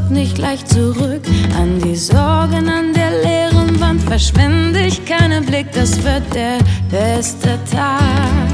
nicht gleich zurück. An die Sorgen an der leeren Wand verschwende ich keinen Blick. Das wird der beste Tag.